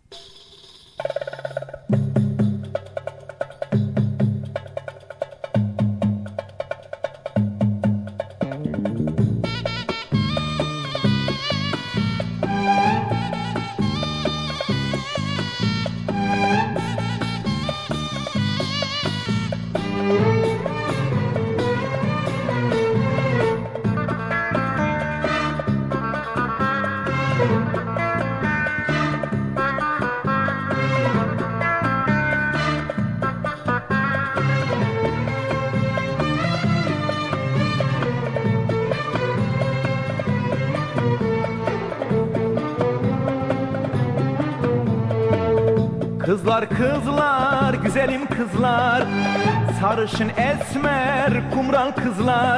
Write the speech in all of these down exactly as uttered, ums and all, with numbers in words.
Kızlar kızlar, güzelim kızlar, sarışın esmer, kumral kızlar.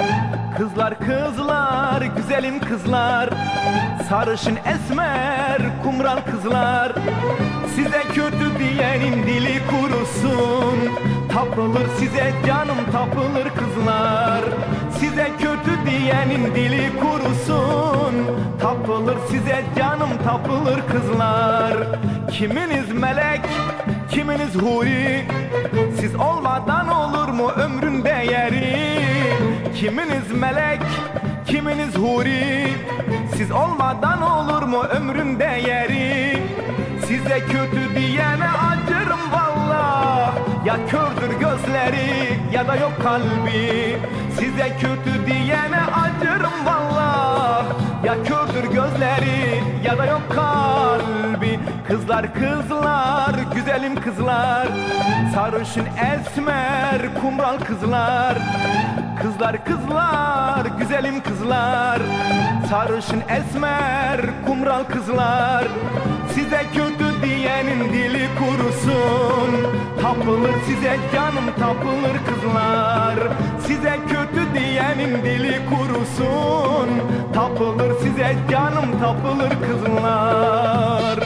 Kızlar kızlar, güzelim kızlar, sarışın esmer, kumral kızlar. Size kötü diyenin dili kurusun, tapılır size canım tapılır kızlar. Size kötü diyenin dili kurusun, tapılır size canım tapılır kızlar. Kiminiz melek, kiminiz huri, siz olmadan olur mu ömrün değeri? Kiminiz melek, kiminiz huri, siz olmadan olur mu ömrün değeri? Size kötü diyene acırım vallah, ya kördür gözleri ya da yok kalbi. Size kötü diyene acırım vallah, ya kördür gözleri ya da yok kalbi. Kızlar kızlar, güzelim kızlar, sarışın esmer, kumral kızlar. Kızlar kızlar, güzelim kızlar, sarışın esmer, kumral kızlar. Size kötü diyenin dili kurusun, tapılır size canım tapılır kızlar. Size kötü diyenin dili kurusun, tapılır size canım tapılır kızlar.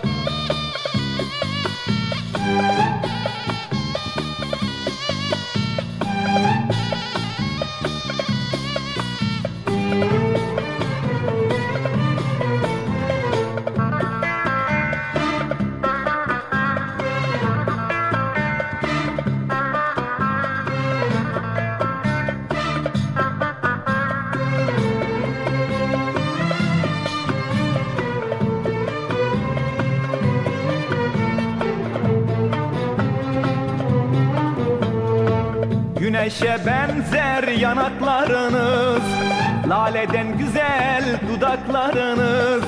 Güneşe benzer yanaklarınız, laleden güzel dudaklarınız.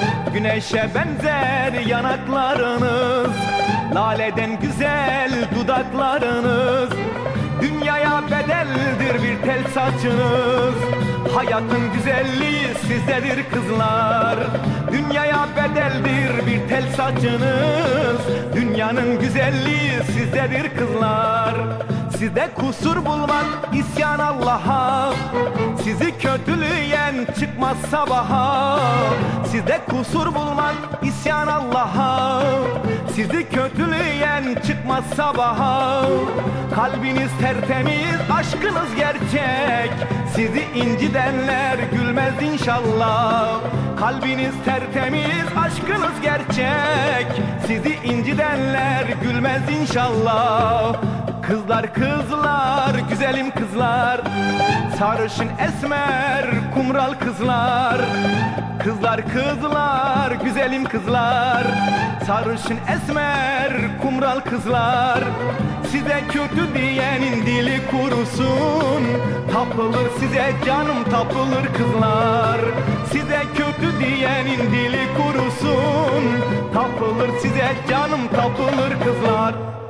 Güneşe benzer yanaklarınız, laleden güzel dudaklarınız. Dünyaya bedeldir bir tel saçınız, hayatın güzelliği sizdedir kızlar. Dünyaya bedeldir bir tel saçınız, dünyanın güzelliği sizdedir kızlar. Sizde kusur bulmak isyan Allah'a, sizi kötüleyen çıkmaz sabaha. Sizde kusur bulmak isyan Allah'a, sizi kötüleyen çıkmaz sabaha. Kalbiniz tertemiz, aşkınız gerçek, sizi incidenler gülmez inşallah. Kalbiniz tertemiz, aşkınız gerçek, sizi incidenler gülmez inşallah. Kızlar kızlar, güzelim kızlar, sarışın esmer, kumral kızlar. Kızlar kızlar, güzelim kızlar, sarışın esmer, kumral kızlar. Size kötü diyenin dili kurusun, tapılır size canım tapılır kızlar. Size kötü diyenin dili kurusun, tapılır size canım tapılır kızlar.